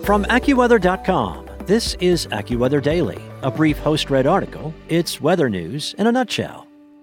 From AccuWeather.com, this is AccuWeather Daily, a brief host-read article. It's weather news in a nutshell.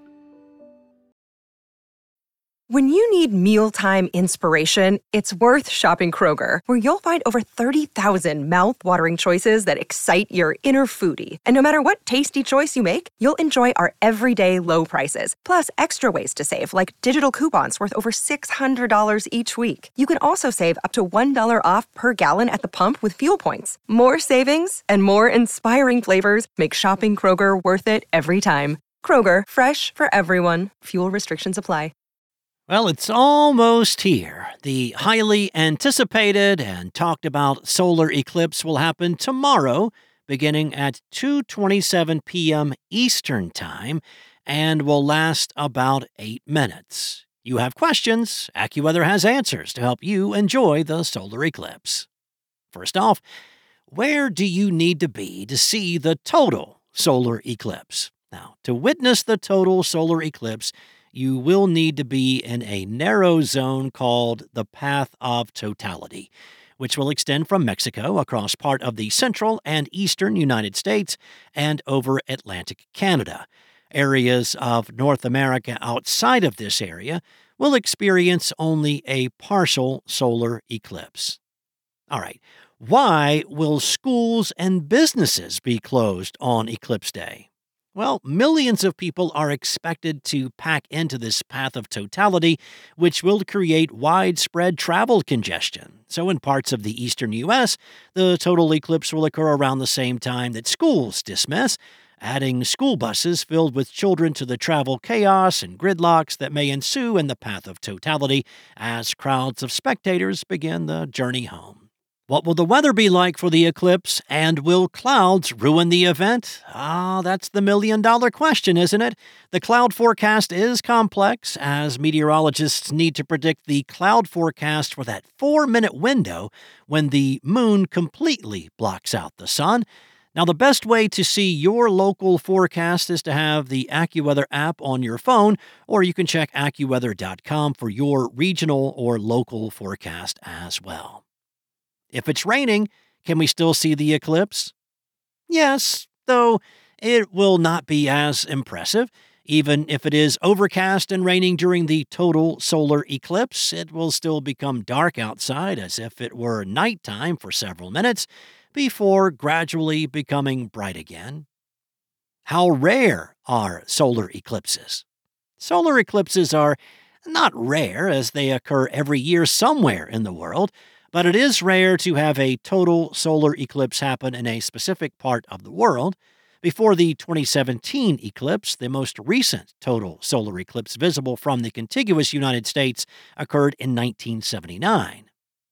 When you need mealtime inspiration, it's worth shopping Kroger, where you'll find over 30,000 mouth-watering choices that excite your inner foodie. And no matter what tasty choice you make, you'll enjoy our everyday low prices, plus extra ways to save, like digital coupons worth over $600 each week. You can also save up to $1 off per gallon at the pump with fuel points. More savings and more inspiring flavors make shopping Kroger worth it every time. Kroger, fresh for everyone. Fuel restrictions apply. Well, it's almost here. The highly anticipated and talked about solar eclipse will happen tomorrow, beginning at 2:27 p.m. Eastern Time, and will last about 8 minutes. You have questions, AccuWeather has answers to help you enjoy the solar eclipse. First off, where do you need to be to see the total solar eclipse? Now, to witness the total solar eclipse, you will need to be in a narrow zone called the Path of Totality, which will extend from Mexico across part of the central and eastern United States and over Atlantic Canada. Areas of North America outside of this area will experience only a partial solar eclipse. All right, why will schools and businesses be closed on Eclipse Day? Well, millions of people are expected to pack into this path of totality, which will create widespread travel congestion. So in parts of the eastern U.S., the total eclipse will occur around the same time that schools dismiss, adding school buses filled with children to the travel chaos and gridlocks that may ensue in the path of totality as crowds of spectators begin the journey home. What will the weather be like for the eclipse, and will clouds ruin the event? That's the million-dollar question, isn't it? The cloud forecast is complex, as meteorologists need to predict the cloud forecast for that 4-minute window when the moon completely blocks out the sun. Now, the best way to see your local forecast is to have the AccuWeather app on your phone, or you can check AccuWeather.com for your regional or local forecast as well. If it's raining, can we still see the eclipse? Yes, though it will not be as impressive. Even if it is overcast and raining during the total solar eclipse, it will still become dark outside as if it were nighttime for several minutes before gradually becoming bright again. How rare are solar eclipses? Solar eclipses are not rare, as they occur every year somewhere in the world, but it is rare to have a total solar eclipse happen in a specific part of the world. Before the 2017 eclipse, the most recent total solar eclipse visible from the contiguous United States occurred in 1979.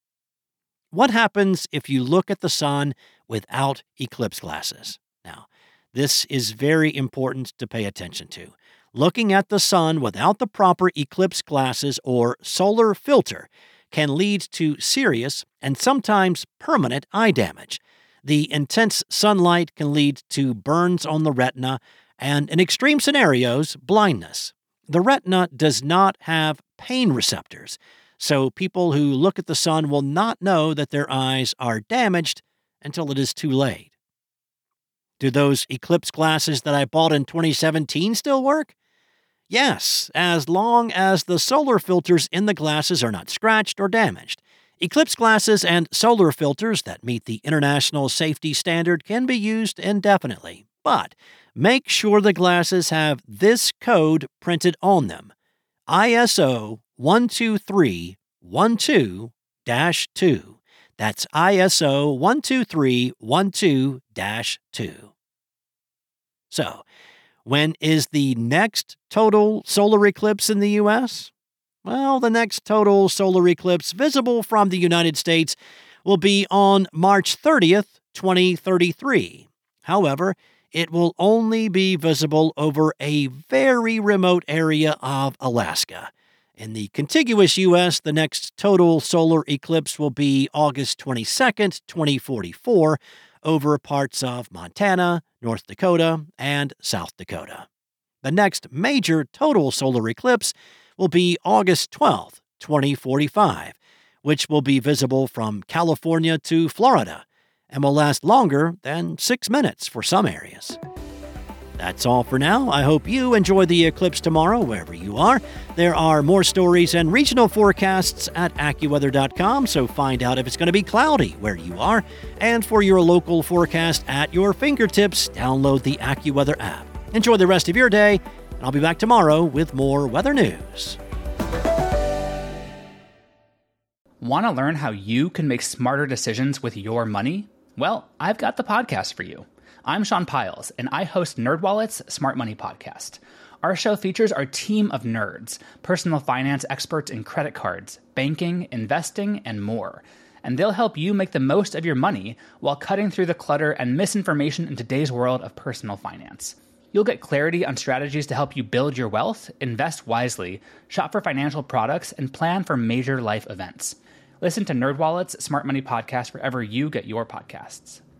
What happens if you look at the sun without eclipse glasses? Now, this is very important to pay attention to. Looking at the sun without the proper eclipse glasses or solar filter can lead to serious and sometimes permanent eye damage. The intense sunlight can lead to burns on the retina and, in extreme scenarios, blindness. The retina does not have pain receptors, so people who look at the sun will not know that their eyes are damaged until it is too late. Do those eclipse glasses that I bought in 2017 still work? Yes, as long as the solar filters in the glasses are not scratched or damaged. Eclipse glasses and solar filters that meet the international safety standard can be used indefinitely, but make sure the glasses have this code printed on them: ISO 12312-2. That's ISO 12312-2. So, when is the next total solar eclipse in the U.S.? Well, the next total solar eclipse visible from the United States will be on March 30th, 2033. However, it will only be visible over a very remote area of Alaska. In the contiguous U.S., the next total solar eclipse will be August 22nd, 2044, over parts of Montana, North Dakota, and South Dakota. The next major total solar eclipse will be August 12th, 2045, which will be visible from California to Florida and will last longer than 6 minutes for some areas. That's all for now. I hope you enjoy the eclipse tomorrow, wherever you are. There are more stories and regional forecasts at AccuWeather.com, so find out if it's going to be cloudy where you are. And for your local forecast at your fingertips, download the AccuWeather app. Enjoy the rest of your day, and I'll be back tomorrow with more weather news. Want to learn how you can make smarter decisions with your money? Well, I've got the podcast for you. I'm Sean Piles, and I host NerdWallet's Smart Money Podcast. Our show features our team of nerds, personal finance experts in credit cards, banking, investing, and more. And they'll help you make the most of your money while cutting through the clutter and misinformation in today's world of personal finance. You'll get clarity on strategies to help you build your wealth, invest wisely, shop for financial products, and plan for major life events. Listen to NerdWallet's Smart Money Podcast wherever you get your podcasts.